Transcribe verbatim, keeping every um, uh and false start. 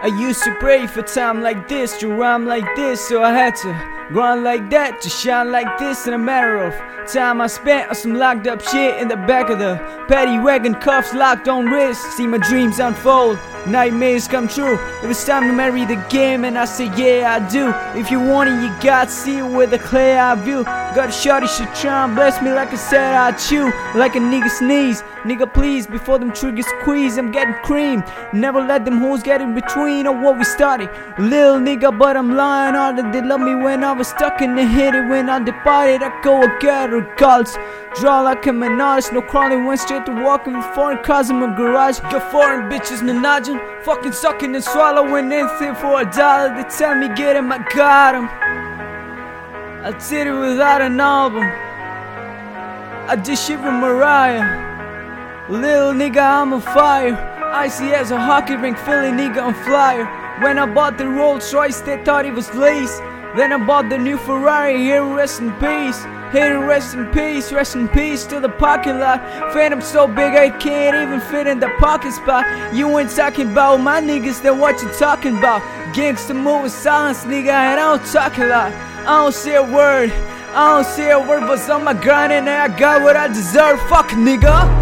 I used to pray for time like this, to rhyme like this, so I had to grind like that, to shine like this. In a matter of time I spent on some locked up shit in the back of the paddy wagon, cuffs locked on wrist. See my dreams unfold, nightmares come true. It was time to marry the game, and I said yeah I do. If you want it you got to see it with a clear eye view. Got a shorty, she try and bless me like I said I chew like a nigga sneeze. Nigga please, before them triggers squeeze, I'm getting cream. Never let them hoes get in between of what we started. Lil nigga, but I'm lying on it. They love me when I was stuck in the hit it. When I departed, I go and get her calls. Draw like I'm an artist, no crawling, went straight to walking with foreign cars in my garage. Got foreign bitches menaging, fucking sucking and swallowing anything for a dollar. They tell me get him, I got him. I did it without an album. I did shit with Mariah. Lil nigga, I'm on fire. Icy as a hockey rink, Philly nigga on flyer. When I bought the Rolls Royce, they thought it was lace. Then I bought the new Ferrari, here rest in peace. Here rest in peace, rest in peace to the parking lot. Phantom so big I can't even fit in the parking spot. You ain't talking about my niggas, then what you talking about? Gangsta move with silence, nigga, and I don't talk a lot. I don't say a word, I don't say a word, but on my grind and I got what I deserve. Fuck nigga.